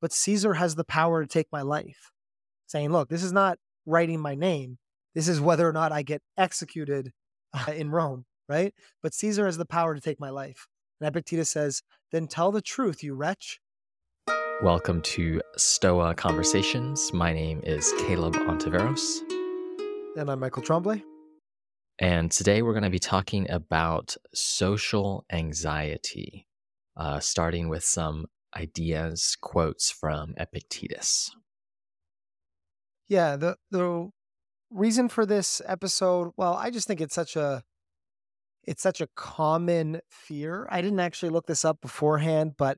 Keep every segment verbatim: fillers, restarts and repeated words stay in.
but Caesar has the power to take my life. Saying, look, this is not writing my name. This is whether or not I get executed uh, in Rome, right? But Caesar has the power to take my life. And Epictetus says, then tell the truth, you wretch. Welcome to Stoa Conversations. My name is Caleb Ontiveros. And I'm Michael Tremblay. And today we're going to be talking about social anxiety, uh, starting with some ideas, quotes from Epictetus. Yeah, the the reason for this episode, well, I just think it's such a it's such a common fear. I didn't actually look this up beforehand, but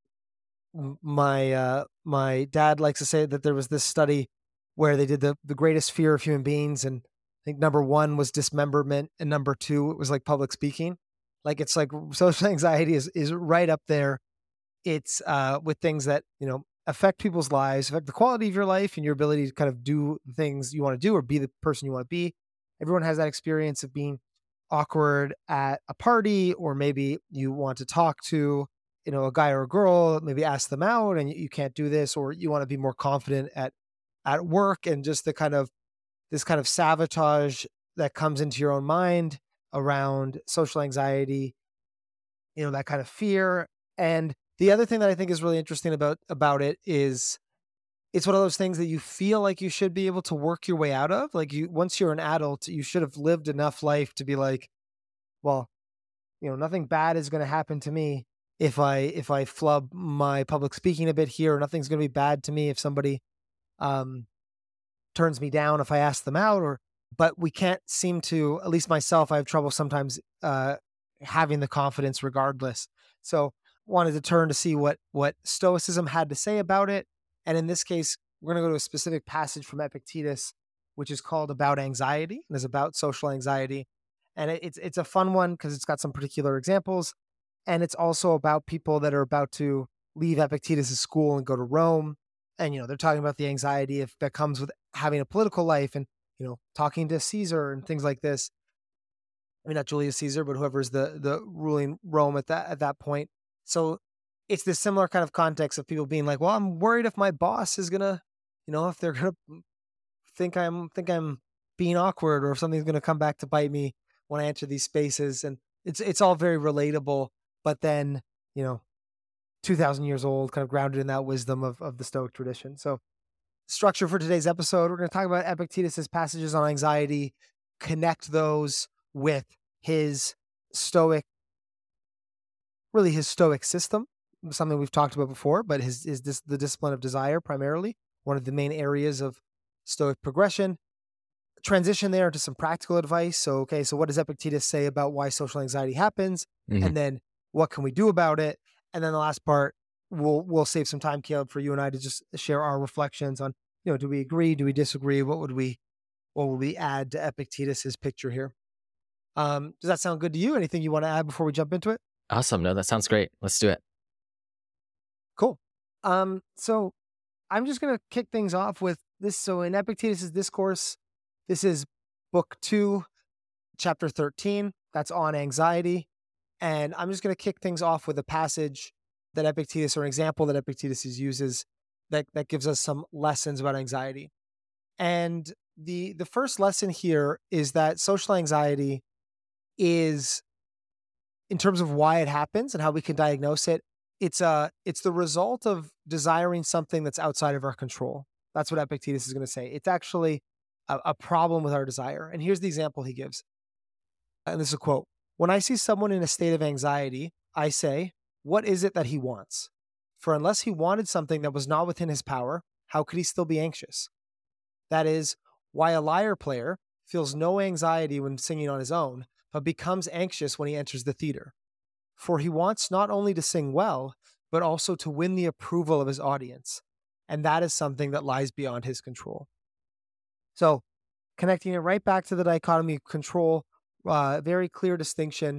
my uh, my dad likes to say that there was this study where they did the the greatest fear of human beings, and I think number one was dismemberment, and number two it was like public speaking. Like it's like social anxiety is is right up there. It's uh, with things that you know affect people's lives, affect the quality of your life, and your ability to kind of do the things you want to do or be the person you want to be. Everyone has that experience of being awkward at a party, or maybe you want to talk to you know a guy or a girl, maybe ask them out, and you can't do this, or you want to be more confident at at work, and just the kind of this kind of sabotage that comes into your own mind around social anxiety, you know, that kind of fear. And the other thing that I think is really interesting about about it is it's one of those things that you feel like you should be able to work your way out of. Like you, once you're an adult, you should have lived enough life to be like, well, you know, nothing bad is going to happen to me if I if I flub my public speaking a bit here. Nothing's going to be bad to me if somebody um, turns me down if I ask them out. Or, but we can't seem to. At least myself, I have trouble sometimes uh, having the confidence, regardless. So, wanted to turn to see what what Stoicism had to say about it. And in this case, we're going to go to a specific passage from Epictetus, which is called About Anxiety and is about social anxiety. And it, it's it's a fun one because it's got some particular examples. And it's also about people that are about to leave Epictetus' school and go to Rome. And, you know, they're talking about the anxiety if that comes with having a political life and, you know, talking to Caesar and things like this. I mean, not Julius Caesar, but whoever's the the ruling Rome at that at that point. So it's this similar kind of context of people being like, well, I'm worried if my boss is gonna, you know, if they're gonna think I'm think I'm being awkward, or if something's gonna come back to bite me when I enter these spaces. And it's it's all very relatable, but then, you know, two thousand years old, kind of grounded in that wisdom of, of the Stoic tradition. So structure for today's episode, we're going to talk about Epictetus's passages on anxiety, connect those with his Stoic, really his Stoic system, something we've talked about before, but his is this the discipline of desire primarily, one of the main areas of Stoic progression. Transition there into some practical advice. So, okay, so what does Epictetus say about why social anxiety happens? Mm-hmm. And then what can we do about it? And then the last part, we'll we'll save some time, Caleb, for you and I to just share our reflections on, you know, do we agree? Do we disagree? What would we what would we add to Epictetus's picture here? Um, does that sound good to you? Anything you want to add before we jump into it? Awesome. No, that sounds great. Let's do it. Cool. Um, so I'm just going to kick things off with this. So in Epictetus's Discourse, this is book two, chapter thirteen. That's on anxiety. And I'm just going to kick things off with a passage that Epictetus, or an example that Epictetus uses that, that gives us some lessons about anxiety. And the the first lesson here is that social anxiety is, in terms of why it happens and how we can diagnose it, it's a it's the result of desiring something that's outside of our control. That's what Epictetus is going to say. It's actually a, a problem with our desire. And here's the example he gives. And this is a quote. When I see someone in a state of anxiety, I say, what is it that he wants? For unless he wanted something that was not within his power, how could he still be anxious? That is why a lyre player feels no anxiety when singing on his own, but becomes anxious when he enters the theater. For he wants not only to sing well, but also to win the approval of his audience. And that is something that lies beyond his control. So, connecting it right back to the dichotomy of control, uh, very clear distinction.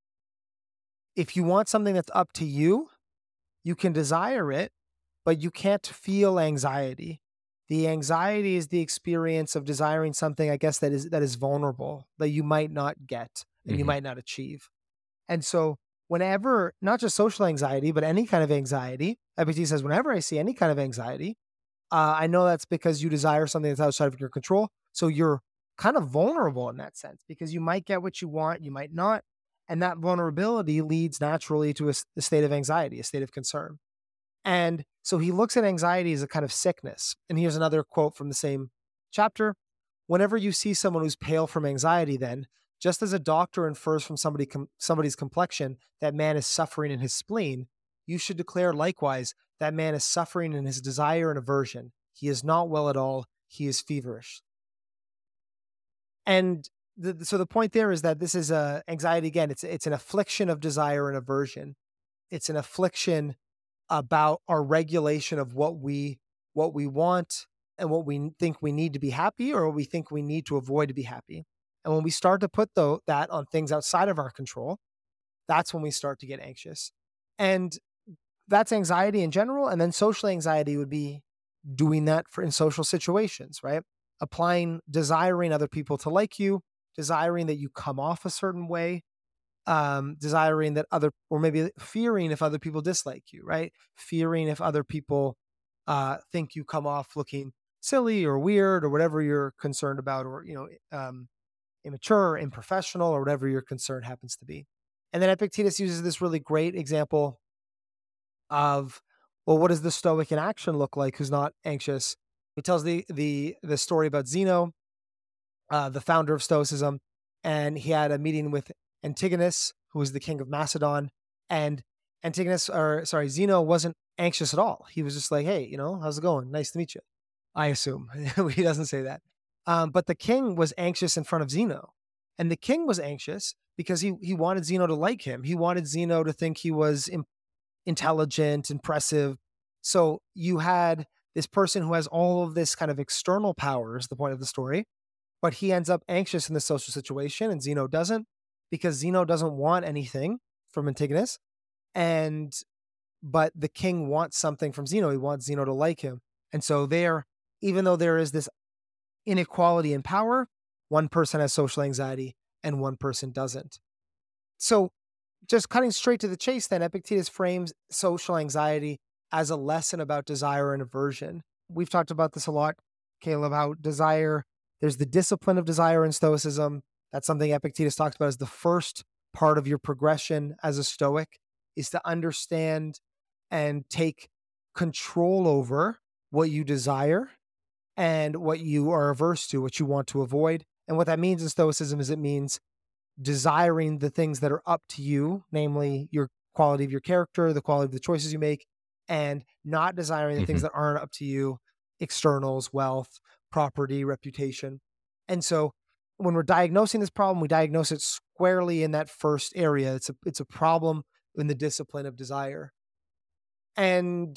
If you want something that's up to you, you can desire it, but you can't feel anxiety. The anxiety is the experience of desiring something, I guess, that is that is vulnerable, that you might not get and mm-hmm. you might not achieve. And so whenever, not just social anxiety, but any kind of anxiety, Epictetus says, whenever I see any kind of anxiety, uh, I know that's because you desire something that's outside of your control. So you're kind of vulnerable in that sense because you might get what you want, you might not. And that vulnerability leads naturally to a, a state of anxiety, a state of concern. And so he looks at anxiety as a kind of sickness. And here's another quote from the same chapter. Whenever you see someone who's pale from anxiety, then, just as a doctor infers from somebody com- somebody's complexion that man is suffering in his spleen, you should declare likewise that man is suffering in his desire and aversion. He is not well at all. He is feverish. And the, so the point there is that this is a anxiety again. It's it's an affliction of desire and aversion. It's an affliction about our regulation of what we what we want and what we think we need to be happy or what we think we need to avoid to be happy. And when we start to put the, that on things outside of our control, that's when we start to get anxious. And that's anxiety in general. And then social anxiety would be doing that for in social situations, right? Applying, desiring other people to like you, desiring that you come off a certain way, um, desiring that other, or maybe fearing if other people dislike you, right? Fearing if other people uh, think you come off looking silly or weird or whatever you're concerned about, or, you know, um, immature or improfessional or whatever your concern happens to be. And then Epictetus uses this really great example of, well, what does the Stoic in action look like who's not anxious? He tells the the the story about Zeno, uh, the founder of Stoicism, and he had a meeting with Antigonus, who was the king of Macedon, and Antigonus, or sorry, Zeno wasn't anxious at all. He was just like, hey, you know, how's it going? Nice to meet you. I assume he doesn't say that. Um, but the king was anxious in front of Zeno. And the king was anxious because he he wanted Zeno to like him. He wanted Zeno to think he was im- intelligent, impressive. So you had this person who has all of this kind of external power is the point of the story, but he ends up anxious in the social situation and Zeno doesn't, because Zeno doesn't want anything from Antigonus. And, but the king wants something from Zeno. He wants Zeno to like him. And so there, even though there is this inequality in power, one person has social anxiety and one person doesn't. So just cutting straight to the chase, then Epictetus frames social anxiety as a lesson about desire and aversion. We've talked about this a lot, Caleb, how desire, there's the discipline of desire in Stoicism. That's something Epictetus talks about as the first part of your progression as a Stoic, is to understand and take control over what you desire and what you are averse to, what you want to avoid. And what that means in Stoicism is it means desiring the things that are up to you, namely your quality of your character, the quality of the choices you make, and not desiring the Mm-hmm. things that aren't up to you, externals, wealth, property, reputation. And so when we're diagnosing this problem, we diagnose it squarely in that first area. It's a, it's a problem in the discipline of desire. And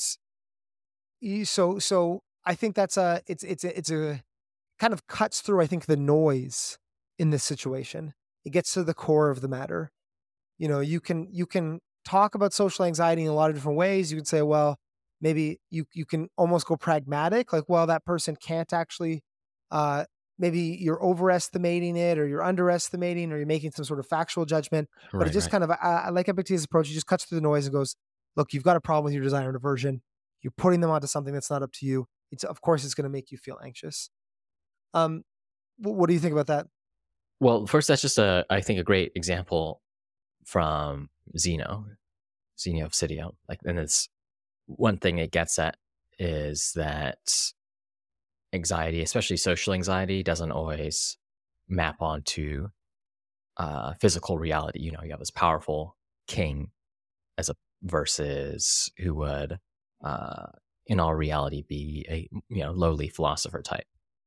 so, so I think that's a, it's, it's, a, it's a kind of cuts through, I think, the noise in this situation. It gets to the core of the matter. You know, you can, you can talk about social anxiety in a lot of different ways. You can say, well, maybe you, you can almost go pragmatic, like, well, that person can't actually, uh, maybe you're overestimating it or you're underestimating or you're making some sort of factual judgment. But Right, it just right. kind of, I like Epictetus' approach. He just cuts through the noise and goes, look, you've got a problem with your desire and aversion. You're putting them onto something that's not up to you. It's, of course, it's going to make you feel anxious. Um, what do you think about that? Well, first, that's just a, I think, a great example from Zeno, Zeno of Citium. Like, and it's one thing it gets at is that anxiety, especially social anxiety, doesn't always map onto uh, physical reality. You know, you have this powerful king as a versus who would, uh, in all reality, be a you know lowly philosopher type.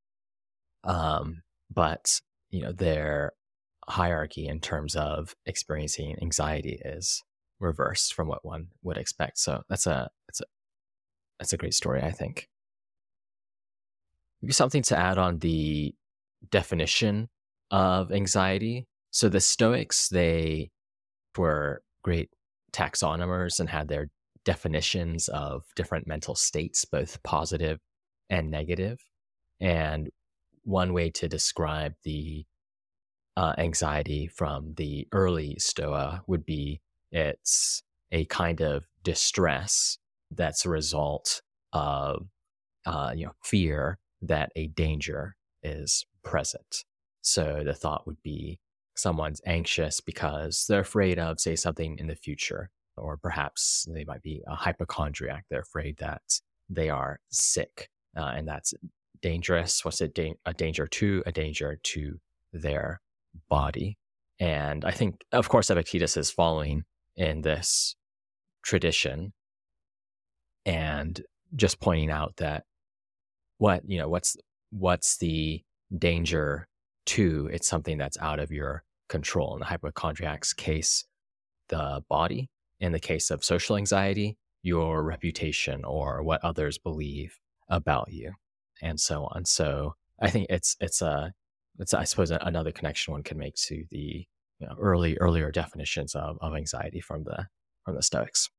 Um, but you know their hierarchy in terms of experiencing anxiety is reversed from what one would expect. So that's a that's a that's a great story, I think. Maybe something to add on the definition of anxiety. So the Stoics, they were great taxonomers and had their definitions of different mental states, both positive and negative. And one way to describe the uh, anxiety from the early Stoa would be It's a kind of distress that's a result of uh, you know, fear that a danger is present. So the thought would be someone's anxious because they're afraid of, say, something in the future, or perhaps they might be a hypochondriac. They're afraid that they are sick, uh, and that's dangerous. What's it da- a danger to? A danger to their body. And I think, of course, Epictetus is following in this tradition and just pointing out that what, you know, what's, what's the danger to? It's something that's out of your control. In the hypochondriac's case, the body. In the case of social anxiety, your reputation or what others believe about you, and so on. So I think it's, it's a, it's, I suppose, another connection one can make to the, you know, early, earlier definitions of, of anxiety from the, from the Stoics.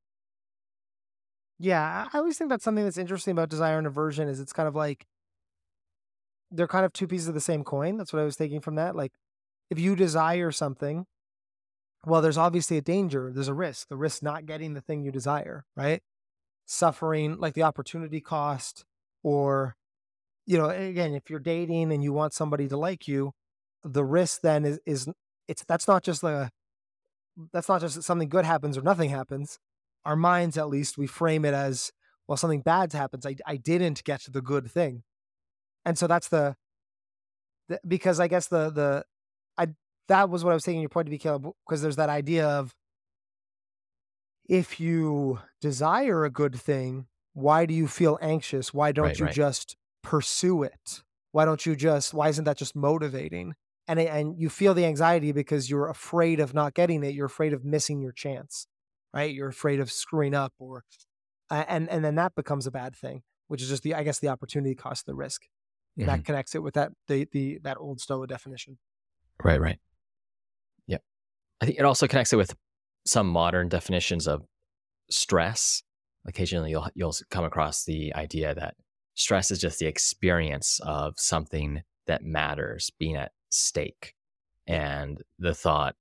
Yeah, I always think that's something that's interesting about desire and aversion is it's kind of like they're kind of two pieces of the same coin. That's what I was taking from that. Like if you desire something, well, there's obviously a danger. There's a risk, the risk not getting the thing you desire, right? Suffering, like the opportunity cost, or, you know, again, if you're dating and you want somebody to like you, the risk then is, is it's, that's not just like a, that's not just that something good happens or nothing happens. Our minds, at least, we frame it as, well, something bad happens. I, I didn't get the good thing. And so that's the, the because I guess the, the, I, that was what I was taking your point to be, Caleb, because there's that idea of if you desire a good thing, why do you feel anxious? Why don't Right, you right. just pursue it? Why don't you just, why isn't that just motivating? And, it- and you feel the anxiety because you're afraid of not getting it. You're afraid of missing your chance, right? You're afraid of screwing up, or, uh, and, and then that becomes a bad thing, which is just the, I guess, the opportunity cost, the risk. And Mhm. that connects it with that, the, the, that old Stoa definition. Right, right. Yep. I think it also connects it with some modern definitions of stress. Occasionally you'll you'll come across the idea that stress is just the experience of something that matters being at stake. And the thought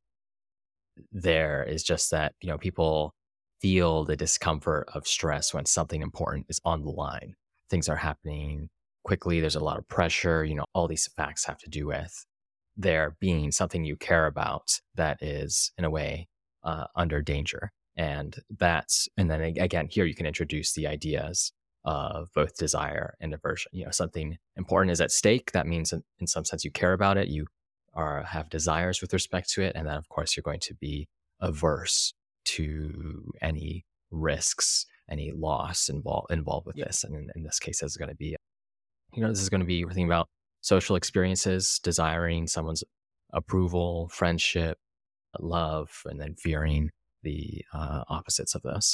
there is just that, you know, people feel the discomfort of stress when something important is on the line. Things are happening quickly, there's a lot of pressure, you know, all these facts have to do with there being something you care about that is, in a way, uh, under danger. And that's, and then again, here you can introduce the ideas of both desire and aversion. You know, something important is at stake. That means, in, in some sense, you care about it. You are have desires with respect to it, and then, of course, you're going to be averse to any risks, any loss involved involved with Yeah. this. And in, in this case, it's going to be, you know, this is going to be everything about social experiences, desiring someone's approval, friendship, love, and then fearing the uh, opposites of this.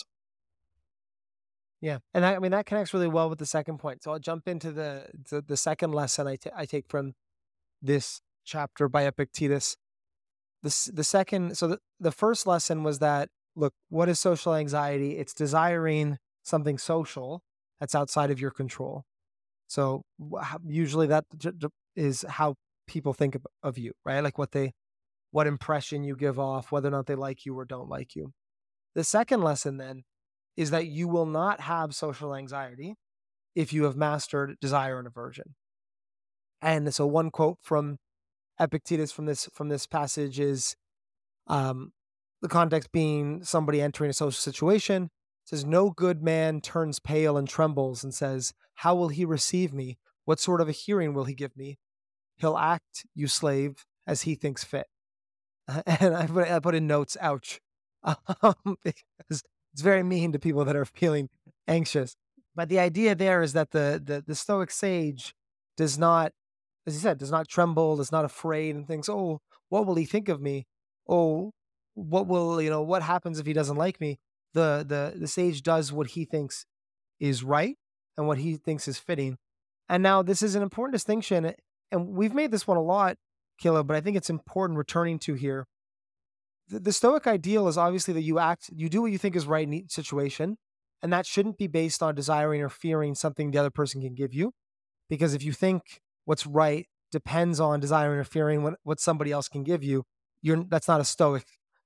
Yeah, and I, I mean that connects really well with the second point. So I'll jump into the the, the second lesson I, t- I take from this chapter by Epictetus. The s- the second, so the, the first lesson was that, look, what is social anxiety? It's desiring something social that's outside of your control. So wh- how- usually that j- j- is how people think of, of you, right? Like what they, what impression you give off, whether or not they like you or don't like you. The second lesson then is that you will not have social anxiety if you have mastered desire and aversion. And so one quote from Epictetus from this from this passage is, um, the context being somebody entering a social situation. It says, "No good man turns pale and trembles and says, 'How will he receive me? What sort of a hearing will he give me? He'll act, you slave, as he thinks fit.'" And I put, I put in notes, ouch, um, because it's very mean to people that are feeling anxious. But the idea there is that the the, the Stoic sage does not, as he said, does not tremble, is not afraid, and thinks, "Oh, what will he think of me? Oh, what will, you know, what happens if he doesn't like me?" The the the sage does what he thinks is right and what he thinks is fitting. And now this is an important distinction, and we've made this one a lot, Caleb, but I think it's important returning to here. The, the Stoic ideal is obviously that you act, you do what you think is right in each situation, and that shouldn't be based on desiring or fearing something the other person can give you. Because if you think what's right depends on desiring or fearing what, what somebody else can give you, you're that's not a Stoic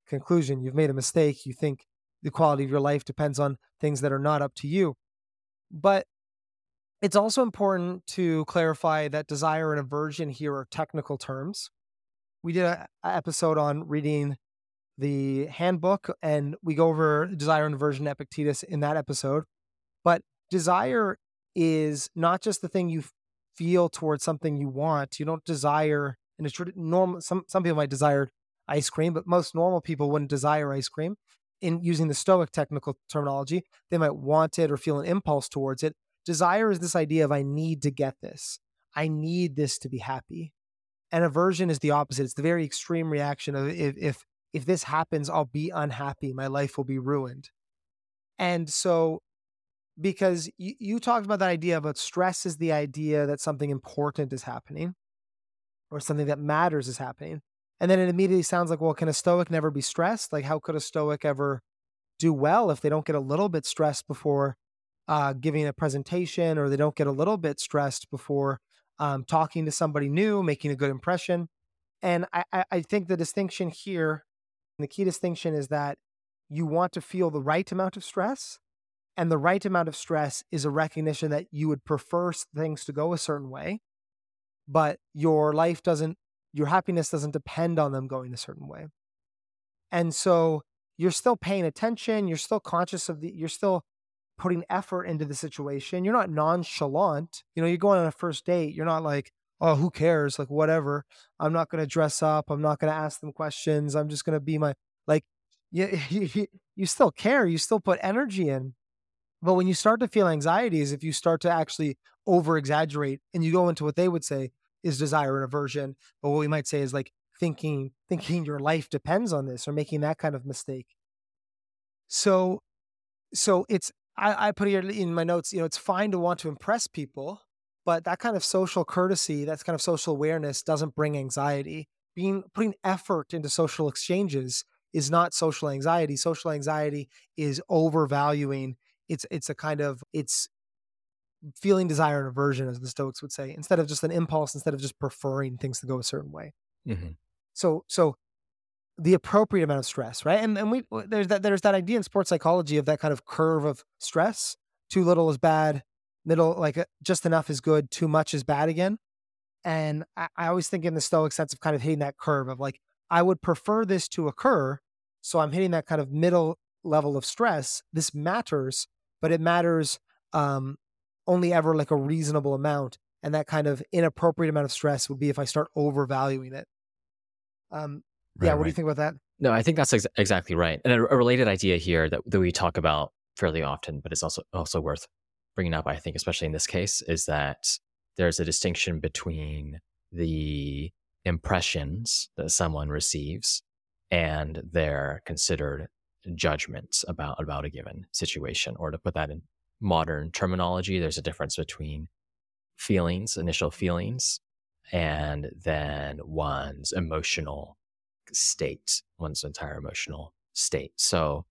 conclusion. You've made a mistake. You think the quality of your life depends on things that are not up to you. But it's also important to clarify that desire and aversion here are technical terms. We did an episode on reading the handbook, and we go over desire and aversion to Epictetus in that episode. But desire is not just the thing you feel towards something you want. You don't desire, and it's normal. Some some people might desire ice cream, but most normal people wouldn't desire ice cream. In using the Stoic technical terminology, they might want it or feel an impulse towards it. Desire is this idea of I need to get this. I need this to be happy. And aversion is the opposite. It's the very extreme reaction of if if if this happens, I'll be unhappy. My life will be ruined. And so, because you, you talked about that idea about stress is the idea that something important is happening or something that matters is happening. And then it immediately sounds like, well, can a Stoic never be stressed? Like, how could a Stoic ever do well if they don't get a little bit stressed before uh, giving a presentation, or they don't get a little bit stressed before um, talking to somebody new, making a good impression? And I, I, I think the distinction here, the key distinction is that you want to feel the right amount of stress, and the right amount of stress is a recognition that you would prefer things to go a certain way, but your life doesn't, your happiness doesn't depend on them going a certain way. And so you're still paying attention. You're still conscious of the, you're still putting effort into the situation. You're not nonchalant. You know, you're going on a first date. You're not like, oh, who cares? Like, whatever. I'm not going to dress up. I'm not going to ask them questions. I'm just going to be my, like, you, you, you still care. You still put energy in. But when you start to feel anxieties, if you start to actually over exaggerate and you go into what they would say is desire and aversion, but what we might say is like thinking, thinking your life depends on this, or making that kind of mistake. So, so it's, I, I put here in my notes, you know, it's fine to want to impress people, but that kind of social courtesy, that kind of social awareness doesn't bring anxiety. Being, putting effort into social exchanges is not social anxiety. Social anxiety is overvaluing. It's, it's a kind of, it's feeling desire and aversion, as the Stoics would say, instead of just an impulse, instead of just preferring things to go a certain way. Mm-hmm. So, so the appropriate amount of stress, right? And and we there's that there's that idea in sports psychology of that kind of curve of stress. Too little is bad, middle, like uh, just enough is good, too much is bad again. And I, I always think in the Stoic sense of kind of hitting that curve of like, I would prefer this to occur, so I'm hitting that kind of middle level of stress. This matters, but it matters um, only ever like a reasonable amount. And that kind of inappropriate amount of stress would be if I start overvaluing it. Um, Right, yeah, what right. do you think about that? No, I think that's ex- exactly right. And a, a related idea here that, that we talk about fairly often, but it's also also worth bringing up, I think, especially in this case, is that there's a distinction between the impressions that someone receives and their considered judgments about, about a given situation. Or to put that in modern terminology, there's a difference between feelings, initial feelings, and then one's emotional state, one's entire emotional state. So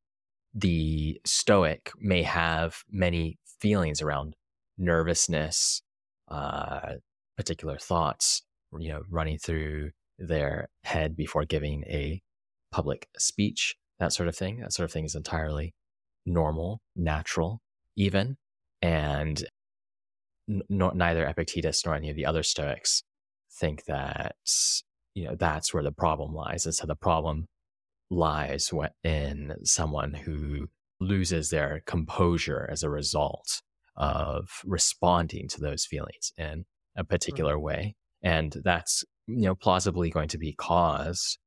the Stoic may have many feelings around nervousness, uh, particular thoughts, you know, running through their head before giving a public speech, that sort of thing. That sort of thing is entirely normal, natural, even. And n- neither Epictetus nor any of the other Stoics think that, you know, that's where the problem lies. And so the problem lies in someone who loses their composure as a result of responding to those feelings in a particular way. And that's, you know, plausibly going to be caused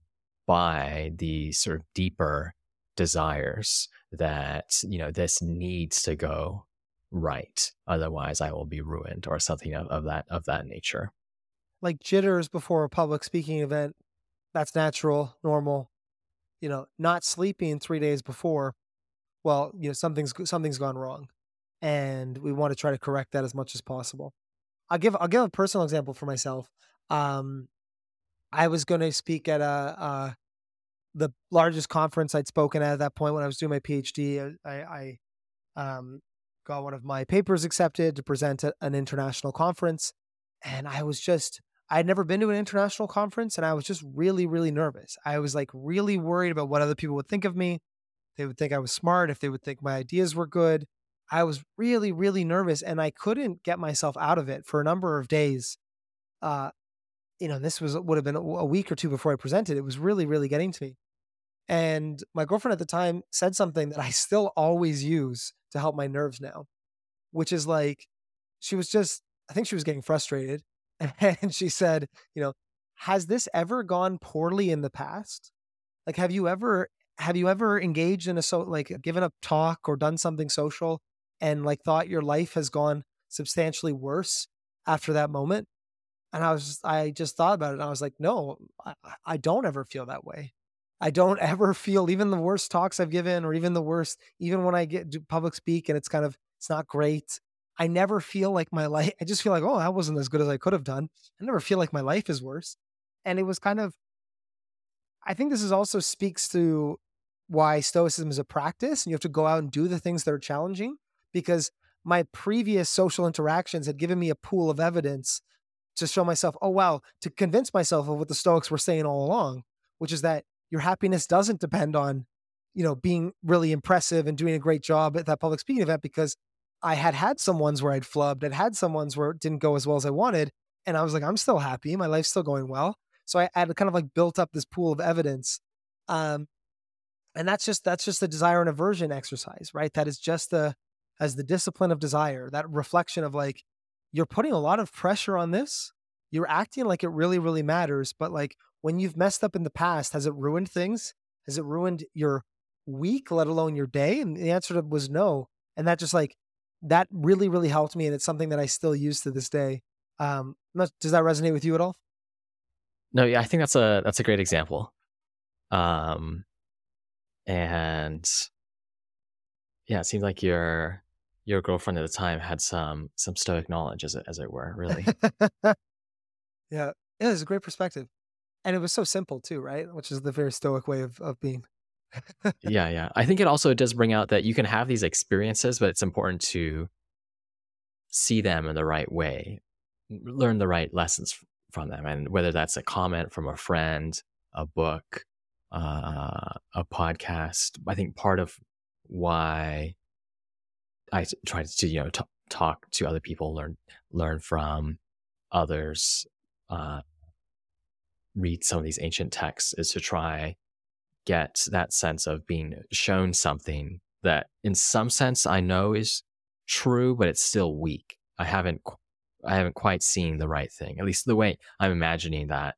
by the sort of deeper desires that, you know, this needs to go right. Otherwise I will be ruined, or something of, of that, of that nature. Like jitters before a public speaking event, that's natural, normal. You know, not sleeping three days before, well, you know, something's something's gone wrong, and we want to try to correct that as much as possible. I'll give I'll give a personal example for myself. Um, I was going to speak at a uh, the largest conference I'd spoken at at that point when I was doing my PhD. I, I um, got one of my papers accepted to present at an international conference, and I was just I had never been to an international conference, and I was just really, really nervous. I was like really worried about what other people would think of me. They would think I was smart, if they would think my ideas were good. I was really, really nervous, and I couldn't get myself out of it for a number of days. Uh, you know, this was would have been a a week or two before I presented. It was really, really getting to me. And my girlfriend at the time said something that I still always use to help my nerves now, which is like, she was just, I think she was getting frustrated. And she said, you know, has this ever gone poorly in the past? Like, have you ever, have you ever engaged in a, so like given a talk or done something social and like thought your life has gone substantially worse after that moment? And I was just, I just thought about it and I was like, no, I, I don't ever feel that way. I don't ever feel, even the worst talks I've given, or even the worst, even when I get do public speak and it's kind of, it's not great. I never feel like my life, I just feel like, oh, that wasn't as good as I could have done. I never feel like my life is worse. And it was kind of, I think this is also speaks to why Stoicism is a practice and you have to go out and do the things that are challenging, because my previous social interactions had given me a pool of evidence to show myself, oh, wow, to convince myself of what the Stoics were saying all along, which is that your happiness doesn't depend on, you know, being really impressive and doing a great job at that public speaking event, because I had had some ones where I'd flubbed. I'd had some ones where it didn't go as well as I wanted. And I was like, I'm still happy. My life's still going well. So I had kind of like built up this pool of evidence. Um, and that's just, that's just the desire and aversion exercise, right? That is just the, as the discipline of desire, that reflection of like, you're putting a lot of pressure on this. You're acting like it really, really matters. But like when you've messed up in the past, has it ruined things? Has it ruined your week, let alone your day? And the answer to was no. And that just like, that really, really helped me. And it's something that I still use to this day. Um, does that resonate with you at all? No, yeah, I think that's a that's a great example. Um, and yeah, it seems like your your girlfriend at the time had some some Stoic knowledge, as it as it were, really. Yeah, it was a great perspective, and it was so simple too, right? Which is the very Stoic way of of being. Yeah, yeah. I think it also does bring out that you can have these experiences, but it's important to see them in the right way, learn the right lessons f- from them, and whether that's a comment from a friend, a book, uh, a podcast. I think part of why I s- try to, you know, t- talk to other people, learn learn from others, uh, read some of these ancient texts, is to try get that sense of being shown something that in some sense I know is true, but it's still weak. I haven't, qu- I haven't quite seen the right thing, at least the way I'm imagining that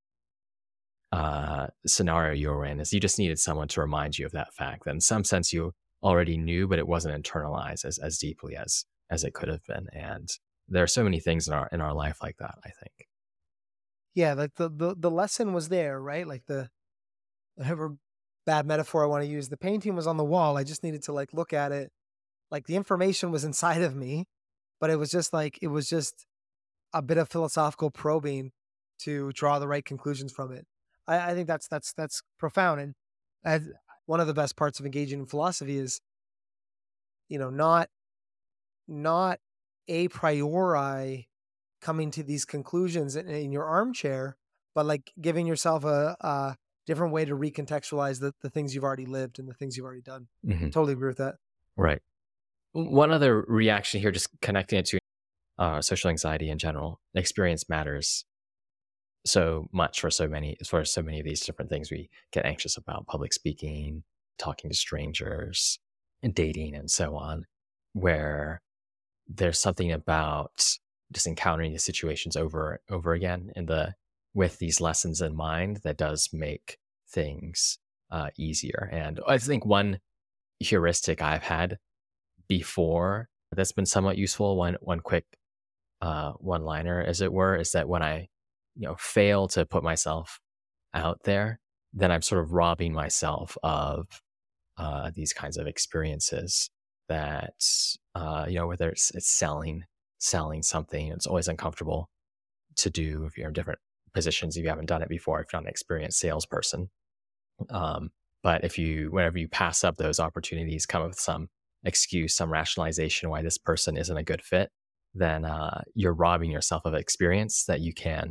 uh, scenario you were in is you just needed someone to remind you of that fact that in some sense you already knew, but it wasn't internalized as, as deeply as, as it could have been. And there are so many things in our, in our life like that, I think. Yeah, like the the the lesson was there, right? Like the whatever bad metaphor I want to use, the painting was on the wall. I just needed to like look at it. Like the information was inside of me, but it was just like it was just a bit of philosophical probing to draw the right conclusions from it. I, I think that's that's that's profound. And as one of the best parts of engaging in philosophy is, you know, not not a priori coming to these conclusions in, in your armchair, but like giving yourself a, a different way to recontextualize the, the things you've already lived and the things you've already done. Hmm. Totally agree with that. Right. One other reaction here, just connecting it to uh, social anxiety in general, experience matters so much for so many, for so many of these different things we get anxious about: public speaking, talking to strangers, and dating, and so on, where there's something about just encountering these situations over over again in the with these lessons in mind that does make things uh, easier. And I think one heuristic I've had before that's been somewhat useful, one one quick uh, one liner, as it were, is that when I, you know, fail to put myself out there, then I'm sort of robbing myself of uh, these kinds of experiences that, uh, you know, whether it's, it's selling, selling something, it's always uncomfortable to do if you're in different positions, if you haven't done it before, if you're not an experienced salesperson. Um, but if you, whenever you pass up those opportunities, come up with some excuse, some rationalization why this person isn't a good fit, then uh, you're robbing yourself of experience that you can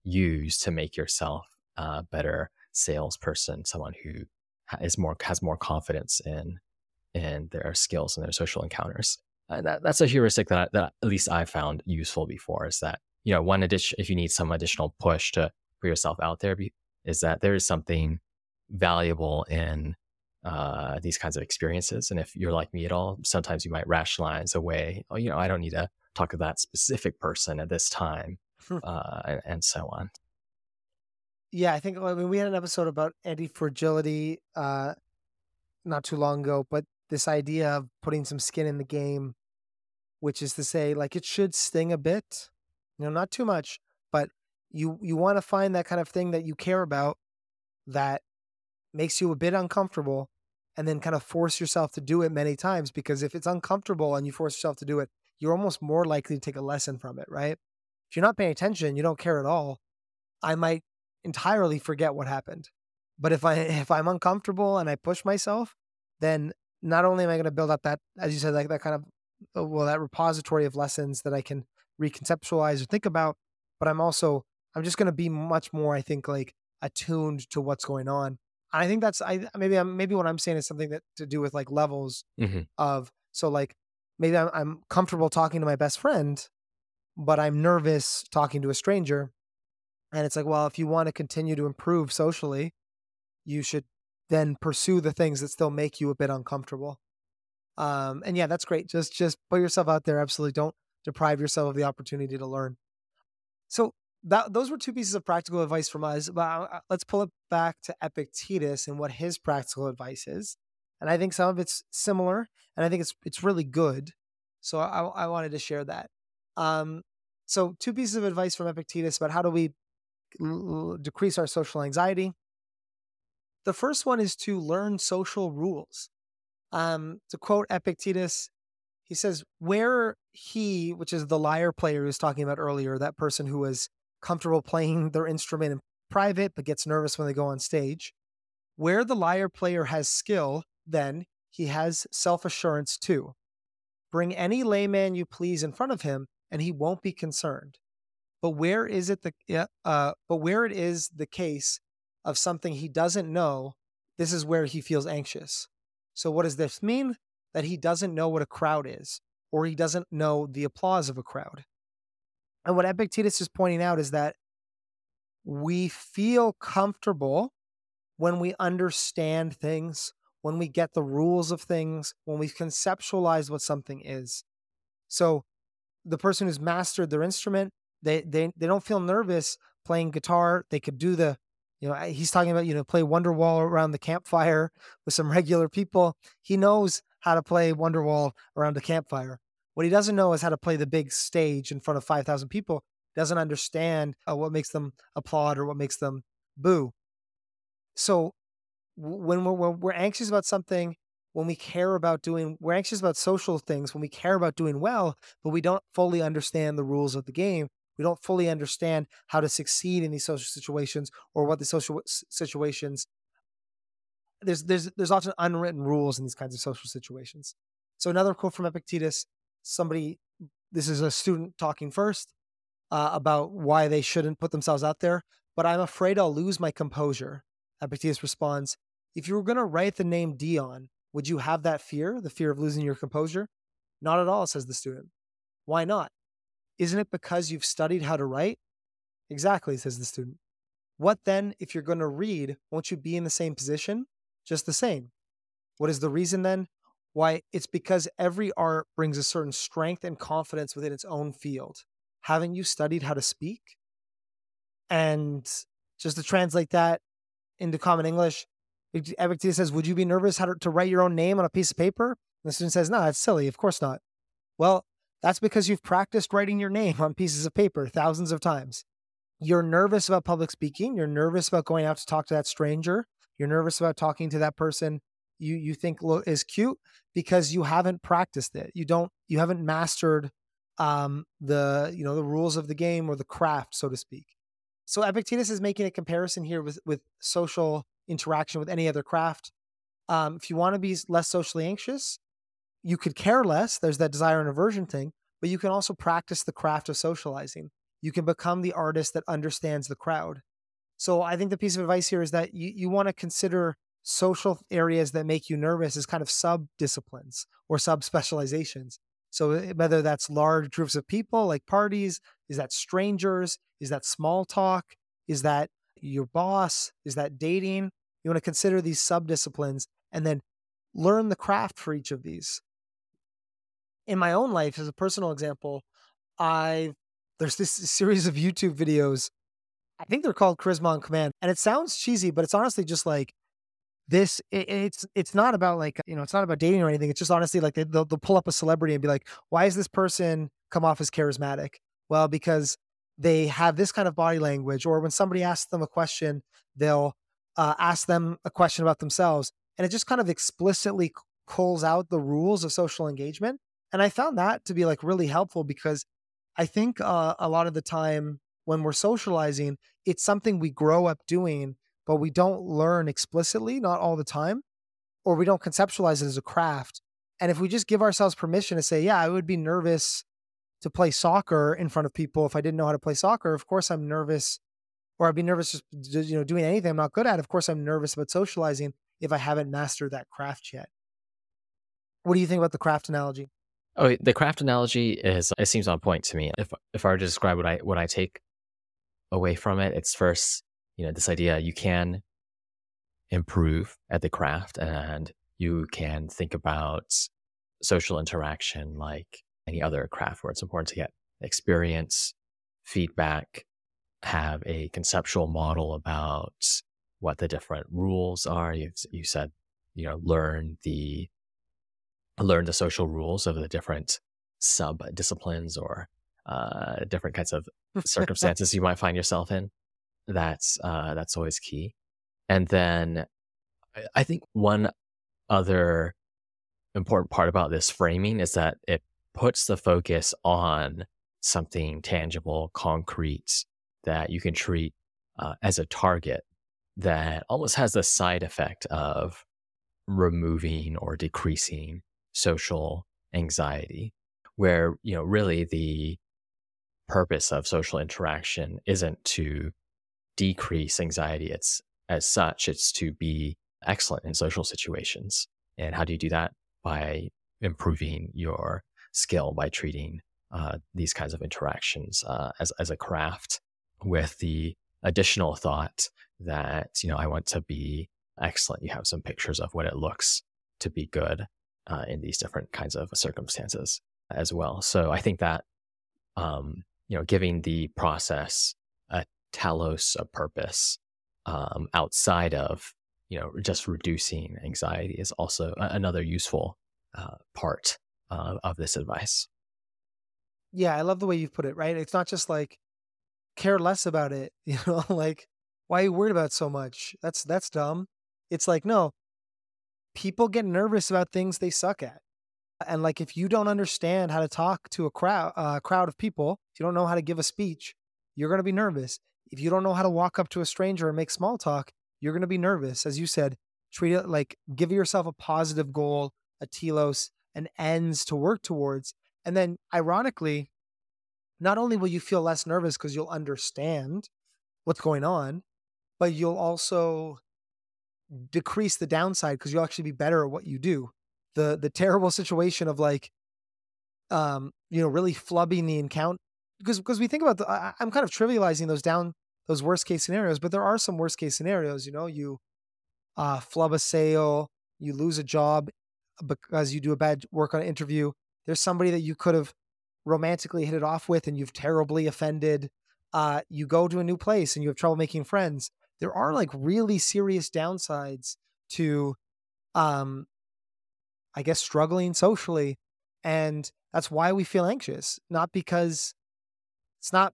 use to make yourself a better salesperson, someone who is more has more confidence in in their skills and their social encounters. Uh, that, that's a heuristic that, I, that at least I found useful before, is that, you know, one addition, if you need some additional push to put yourself out there, be, is that there is something valuable in uh, these kinds of experiences. And if you're like me at all, sometimes you might rationalize away, oh, you know, I don't need to talk to that specific person at this time, uh, and, and so on. Yeah, I think I mean, we had an episode about anti-fragility uh, not too long ago, but this idea of putting some skin in the game, which is to say, like, it should sting a bit, you know, not too much, but you you want to find that kind of thing that you care about that makes you a bit uncomfortable, and then kind of force yourself to do it many times, because if it's uncomfortable and you force yourself to do it, you're almost more likely to take a lesson from it, right? If you're not paying attention, you don't care at all, I might entirely forget what happened. But if I if I'm uncomfortable and I push myself, then not only am I going to build up that, as you said, like that kind of, uh, well, that repository of lessons that I can reconceptualize or think about, but I'm also, I'm just going to be much more, I think, like attuned to what's going on. And I think that's, I maybe I'm maybe what I'm saying is something that to do with like levels Mm-hmm. of, so like maybe I'm, I'm comfortable talking to my best friend, but I'm nervous talking to a stranger. And it's like, well, if you want to continue to improve socially, you should then pursue the things that still make you a bit uncomfortable. Um, and yeah, that's great. Just just put yourself out there. Absolutely, don't deprive yourself of the opportunity to learn. So that those were two pieces of practical advice from us. But uh, let's pull it back to Epictetus and what his practical advice is. And I think some of it's similar, and I think it's it's really good. So I, I wanted to share that. Um, so two pieces of advice from Epictetus about how do we l- decrease our social anxiety. The first one is to learn social rules. Um, to quote Epictetus, he says, where he, which is the lyre player he was talking about earlier, that person who was comfortable playing their instrument in private but gets nervous when they go on stage, where the lyre player has skill, then he has self-assurance too. Bring any layman you please in front of him, and he won't be concerned. But where is it the uh, but where it is the case of something he doesn't know, this is where he feels anxious. So what does this mean? That he doesn't know what a crowd is, or he doesn't know the applause of a crowd. And what Epictetus is pointing out is that we feel comfortable when we understand things, when we get the rules of things, when we conceptualize what something is. So the person who's mastered their instrument, they they they don't feel nervous playing guitar. They could do the, you know, he's talking about, you know, play Wonderwall around the campfire with some regular people. He knows how to play Wonderwall around the campfire. What he doesn't know is how to play the big stage in front of five thousand people. Doesn't understand uh, what makes them applaud or what makes them boo. So when we're, when we're anxious about something, when we care about doing, we're anxious about social things, when we care about doing well, but we don't fully understand the rules of the game. We don't fully understand how to succeed in these social situations, or what the social situations, there's, there's, there's often unwritten rules in these kinds of social situations. So another quote from Epictetus, somebody, this is a student talking first uh, about why they shouldn't put themselves out there, but I'm afraid I'll lose my composure. Epictetus responds, if you were going to write the name Dion, would you have that fear, the fear of losing your composure? Not at all, says the student. Why not? Isn't it because you've studied how to write? Exactly, says the student. What then, if you're going to read, won't you be in the same position? Just the same. What is the reason then? Why, it's because every art brings a certain strength and confidence within its own field. Haven't you studied how to speak? And just to translate that into common English, Epictetus says, would you be nervous how to, to write your own name on a piece of paper? And the student says, no, that's silly. Of course not. Well, that's because you've practiced writing your name on pieces of paper thousands of times. You're nervous about public speaking. You're nervous about going out to talk to that stranger. You're nervous about talking to that person you, you think is cute because you haven't practiced it. You don't, you haven't mastered um, the, you know, the rules of the game or the craft, so to speak. So Epictetus is making a comparison here with, with social interaction with any other craft. Um, if you want to be less socially anxious, you could care less. There's that desire and aversion thing, but you can also practice the craft of socializing. you can become the artist that understands the crowd. So I think the piece of advice here is that you, you want to consider social areas that make you nervous as kind of sub disciplines or sub specializations. So eh, whether that's large groups of people like parties, is that strangers, is that small talk, is that your boss, is that dating? You want to consider these sub disciplines and then learn the craft for each of these. In my own life, as a personal example, I there's this series of YouTube videos. I think they're called Charisma on Command, and it sounds cheesy, but it's honestly just like this. It, it's it's not about like you know, it's not about dating or anything. It's just honestly like they, they'll they'll pull up a celebrity and be like, "Why is this person come off as charismatic?" Well, because they have this kind of body language, or when somebody asks them a question, they'll uh, ask them a question about themselves, and it just kind of explicitly c- calls out the rules of social engagement. And I found that to be like really helpful because I think uh, a lot of the time when we're socializing, it's something we grow up doing, but we don't learn explicitly, not all the time, or we don't conceptualize it as a craft. And if we just give ourselves permission to say, yeah, I would be nervous to play soccer in front of people if I didn't know how to play soccer. Of course, I'm nervous, or I'd be nervous just just, you know doing anything I'm not good at. Of course, I'm nervous about socializing if I haven't mastered that craft yet. What do you think about the craft analogy? Oh, the craft analogy is it seems on point to me. If if I were to describe what I what I take away from it, it's first, you know, this idea you can improve at the craft and you can think about social interaction like any other craft where it's important to get experience, feedback, have a conceptual model about what the different rules are. You you said, you know, learn the learn the social rules of the different sub disciplines or uh, different kinds of circumstances you might find yourself in. That's uh, that's always key. And then I I think one other important part about this framing is that it puts the focus on something tangible, concrete that you can treat uh, as a target that almost has the side effect of removing or decreasing social anxiety, where, you know, really the purpose of social interaction isn't to decrease anxiety. It's as such, it's to be excellent in social situations. And how do you do that? By improving your skill, by treating uh, these kinds of interactions uh, as, as a craft with the additional thought that, you know, I want to be excellent. You have some pictures of what it looks to be good uh, in these different kinds of circumstances as well. So I think that, um, you know, giving the process a telos, a purpose um, outside of, you know, just reducing anxiety is also a- another useful uh, part uh, of this advice. Yeah, I love the way you've put it, right? It's not just like care less about it, you know, like why are you worried about it so much? That's that's dumb. It's like, no, people get nervous about things they suck at. And like if you don't understand how to talk to a crowd uh, crowd of people, if you don't know how to give a speech, you're going to be nervous. If you don't know how to walk up to a stranger and make small talk, you're going to be nervous. As you said, treat it like give yourself a positive goal, a telos, an ends to work towards. And then ironically, not only will you feel less nervous because you'll understand what's going on, but you'll also decrease the downside because you'll actually be better at what you do. The the terrible situation of like um, you know, really flubbing the encounter because because we think about the I, I'm kind of trivializing those down those worst case scenarios, but there are some worst case scenarios. You know, you uh, flub a sale, you lose a job because you do a bad work on an interview. There's somebody that you could have romantically hit it off with, and you've terribly offended. Uh, you go to a new place and you have trouble making friends. There are like really serious downsides to um, I guess, struggling socially. And that's why we feel anxious, not because it's not,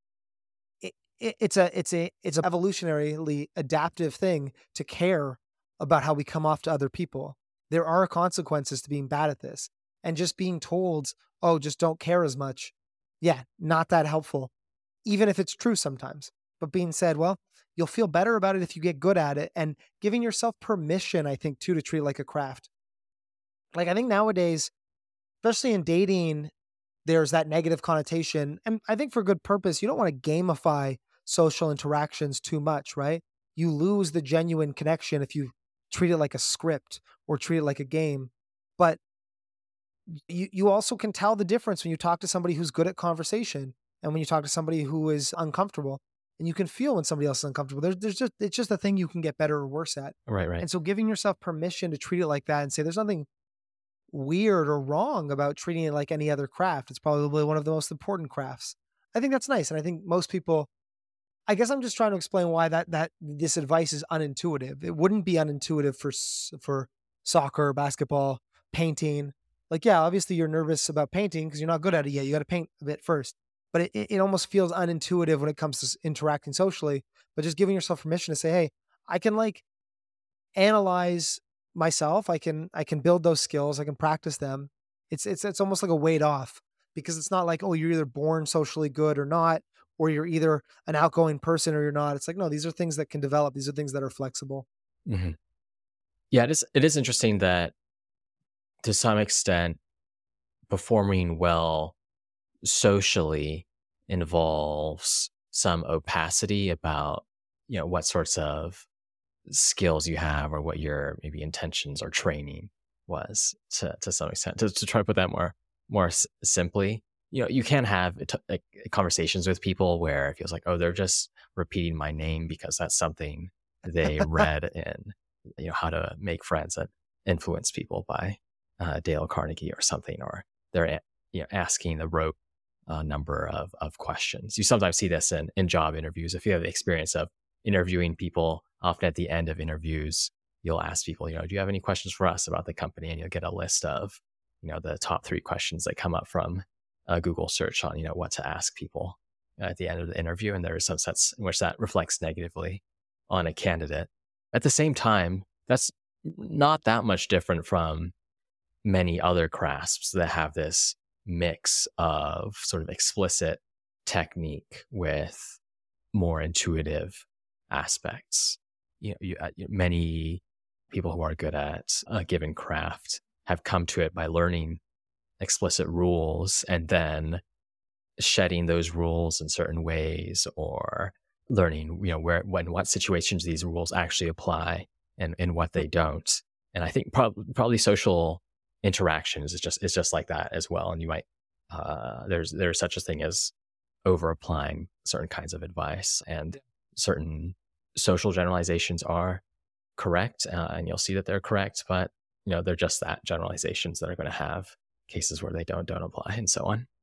it, it, it's a, it's a, it's an evolutionarily adaptive thing to care about how we come off to other people. There are consequences to being bad at this. And just being told, oh, just don't care as much. Yeah, not that helpful, even if it's true sometimes. But being said, well, you'll feel better about it if you get good at it. And giving yourself permission, I think, too, to treat it like a craft. Like, I think nowadays, especially in dating, there's that negative connotation. And I think for good purpose, you don't want to gamify social interactions too much, right? You lose the genuine connection if you treat it like a script or treat it like a game. But you, you also can tell the difference when you talk to somebody who's good at conversation and when you talk to somebody who is uncomfortable. And you can feel when somebody else is uncomfortable. There's, there's just, it's just a thing you can get better or worse at. Right, right. And so giving yourself permission to treat it like that and say there's nothing weird or wrong about treating it like any other craft. It's probably one of the most important crafts. I think that's nice. And I think most people, I guess I'm just trying to explain why that, that this advice is unintuitive. It wouldn't be unintuitive for, for soccer, basketball, painting. Like, yeah, obviously you're nervous about painting because you're not good at it yet. You got to paint a bit first. But it, it almost feels unintuitive when it comes to interacting socially. But just giving yourself permission to say, hey, I can like analyze myself. I can I can build those skills. I can practice them. It's it's it's almost like a weight off because it's not like, oh, you're either born socially good or not, or you're either an outgoing person or you're not. It's like, no, these are things that can develop. These are things that are flexible. Mm-hmm. Yeah, it is. It is interesting that to some extent, performing well socially involves some opacity about, you know, what sorts of skills you have or what your maybe intentions or training was to, to some extent. To, to try to put that more more s- simply, you know, you can have t- like, conversations with people where it feels like, oh, they're just repeating my name because that's something they read in, you know, How to Make Friends and Influence People by uh, Dale Carnegie or something, or they're you know asking the rote uh, number of of questions. You sometimes see this in in job interviews. If you have the experience of interviewing people, often at the end of interviews, you'll ask people, you know, do you have any questions for us about the company? And you'll get a list of, you know, the top three questions that come up from a Google search on, you know, what to ask people at the end of the interview. And there is some sense in which that reflects negatively on a candidate. At the same time, that's not that much different from many other crafts that have this mix of sort of explicit technique with more intuitive aspects. You know, you, uh, many people who are good at a given craft have come to it by learning explicit rules and then shedding those rules in certain ways, or learning, you know, where, when, what situations these rules actually apply and in what they don't. And I think prob- probably social interactions is just is just like that as well. And you might uh, there's there's such a thing as over applying certain kinds of advice, and certain social generalizations are correct, uh, and you'll see that they're correct, but you know they're just that, generalizations that are going to have cases where they don't don't apply and so on.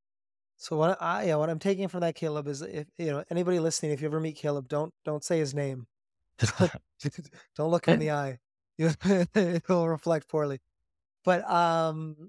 So what I yeah, what I'm taking from that, Caleb, is if you know anybody listening, if you ever meet Caleb, don't don't say his name. Don't look him in the eye. You- It'll reflect poorly. But um,